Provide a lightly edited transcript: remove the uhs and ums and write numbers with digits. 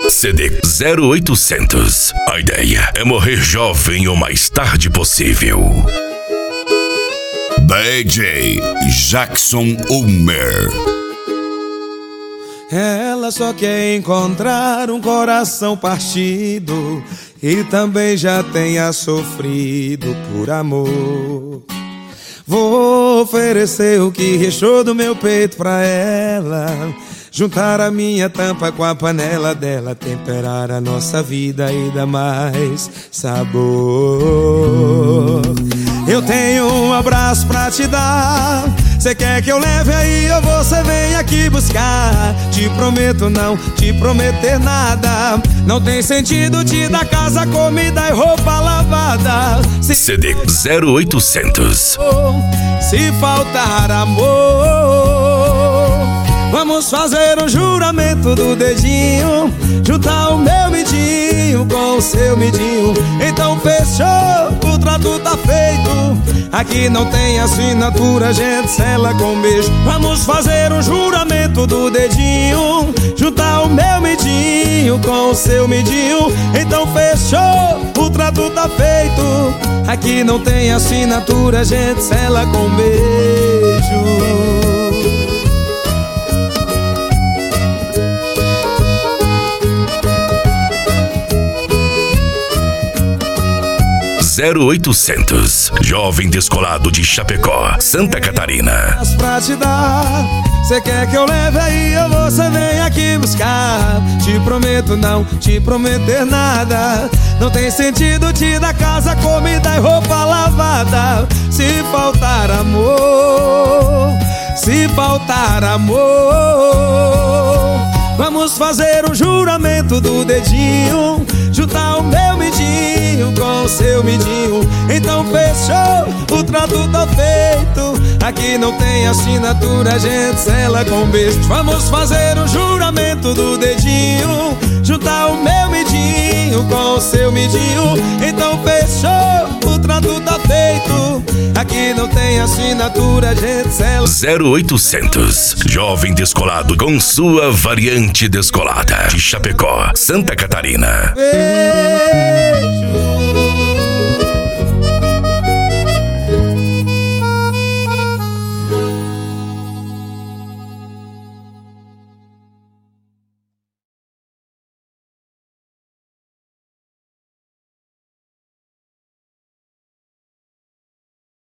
CD 0800. A ideia é morrer jovem o mais tarde possível. DJ Jackson Ulmer. Ela só quer encontrar um coração partido e também já tenha sofrido por amor. Vou oferecer o que restou do meu peito pra ela, juntar a minha tampa com a panela dela, temperar a nossa vida e dar mais sabor. Eu tenho um abraço pra te dar, cê quer que eu leve aí ou você vem aqui buscar? Te prometo não te prometer nada, não tem sentido te dar casa, comida e roupa lavada. CD 0800. Se faltar amor, vamos fazer um juramento do dedinho, juntar o meu midinho com o seu midinho. Então fechou, o trato tá feito, aqui não tem assinatura, a gente sela com beijo. Vamos fazer um juramento do dedinho, juntar o meu midinho com o seu midinho. Então fechou, o trato tá feito, aqui não tem assinatura, a gente sela com beijo. 0800. Jovem Descolado de Chapecó, Santa Catarina. Pra te dar, cê quer que eu leve aí ou você vem aqui buscar? Te prometo não te prometer nada, não tem sentido te dar casa, comida e roupa lavada. Se faltar amor, se faltar amor, vamos fazer um juramento do dedinho, juntar o meu midinho com o seu midinho. Então fechou, o trato tá feito, aqui não tem assinatura, a gente sela com beijo. Vamos fazer um juramento do dedinho, juntar o meu midinho com o seu midinho. Então fechou, o trato tá feito, aqui não tem assinatura, a gente sela. 0800. Jovem Descolado com sua variante descolada de Chapecó, Santa Catarina. Beijo.